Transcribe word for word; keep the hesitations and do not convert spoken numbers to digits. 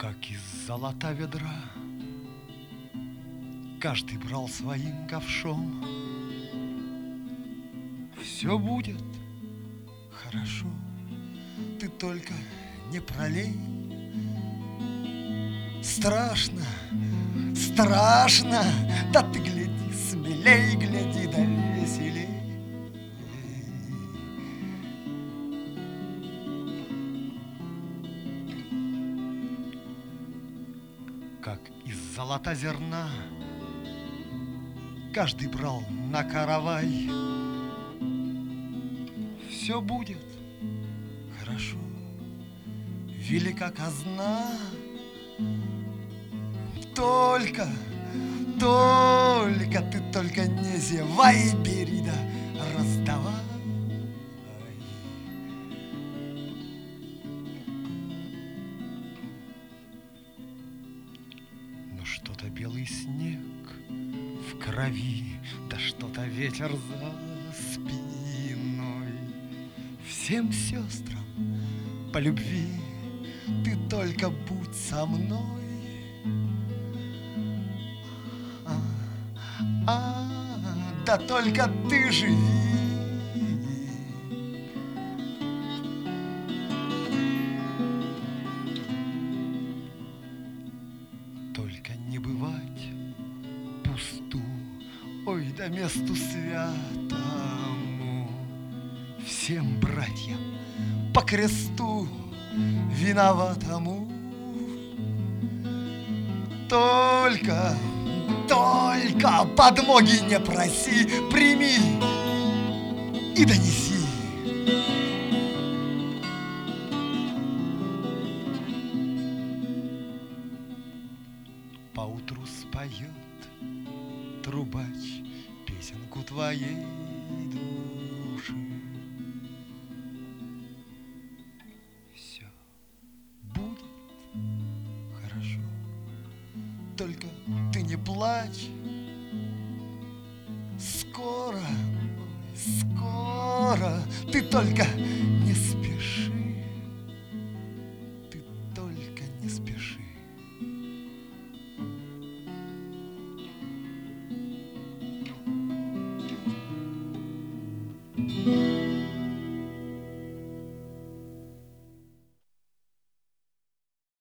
Как из золота ведра каждый брал своим ковшом. Все будет хорошо, ты только не пролей. Страшно, страшно, да ты гляди смелей, гляди да веселей. Как из золота зерна каждый брал на каравай. Все будет хорошо, велика казна. Только, только, ты только не зевай, бери да раздавай. Но что-то белый снег в крови, да что-то ветер за спиной. Всем сестрам по любви ты только будь со мной. А, а, да только ты живи. Только не бывать пусту, ой, да месту святому. Всем братьям по кресту виноватому. Только, только подмоги не проси, прими и донеси. Поутру споет трубач песенку твоей души. Все будет хорошо, только ты не плачь. Скоро, скоро ты только